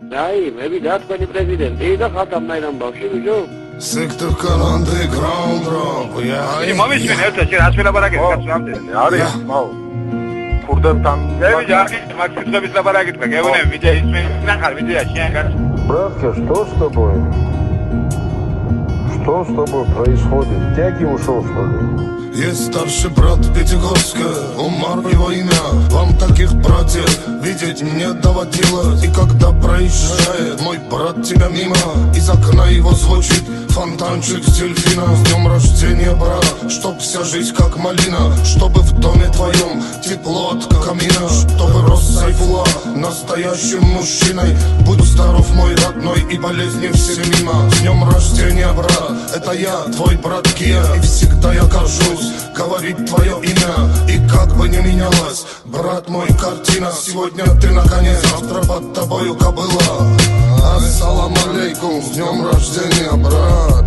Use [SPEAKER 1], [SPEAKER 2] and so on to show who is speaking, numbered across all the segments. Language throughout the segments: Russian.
[SPEAKER 1] Дай, мы видят, кто не президент. И да хатам найдам бавши, вижу.
[SPEAKER 2] Сектор underground drop,
[SPEAKER 3] Ай, мамиш мен это сейчас лабарагет, кацамте.
[SPEAKER 4] Ари, мау. Курдантан.
[SPEAKER 3] Эй, яки, максим без лабарагет, как я вон видео из нахар видео, щенка.
[SPEAKER 4] Братка, что с тобой? Что с тобой происходит? Тяги ушел, что ли?
[SPEAKER 2] Есть старший брат Пятигорска, Умар его имя. Вам таких братьев видеть не доводилось. И когда проезжает мой брат тебя мимо, из окна его звучит фонтанчик с дельфина. С днем рождения, брат, чтоб вся жизнь как малина, чтобы в доме твоем тепло от камина, чтобы рос Сайфулла настоящим мужчиной. Будь здоров, мой родной, и болезни все мимо. С днем рождения, брат, это я, твой брат Кия. И всегда я горжусь говорить твое имя. И как бы ни менялось, брат мой, картина. Сегодня ты наконец, завтра под тобою кобыла. Ассалам алейкум, с днем рождения, брат.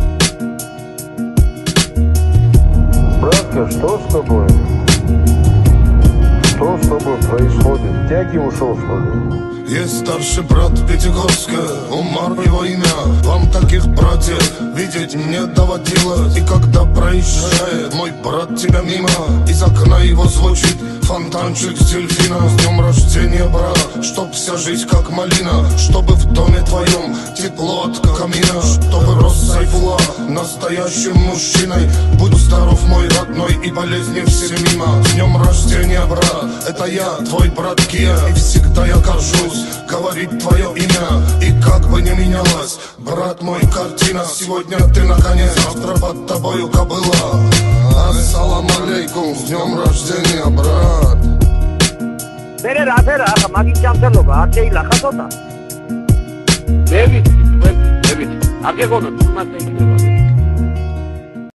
[SPEAKER 4] Братка, что с тобой? Что с тобой происходит? Тяги ушел, что ли?
[SPEAKER 2] Есть старший брат Пятигорска, Умар его имя. Вам таких братьев видеть не доводилось. И когда проезжает мой брат тебя мимо, из окна его звучит фонтанчик с дельфина. С днем рождения, брат, чтоб вся жизнь как малина, чтобы в доме твоем тепло от камина, чтобы рос Сайфулла настоящим мужчиной. Будь здоров, мой родной, и болезни все мимо. С днем рождения, брат, это я, твой брат Кия. И всегда я горжусь говорить твое имя. И как бы ни менялось, брат мой, картина. Сегодня ты наконец, завтра под тобою кобыла. Ассалам алейкум, с днем рождения, брат.
[SPEAKER 1] Дэвид, а где он?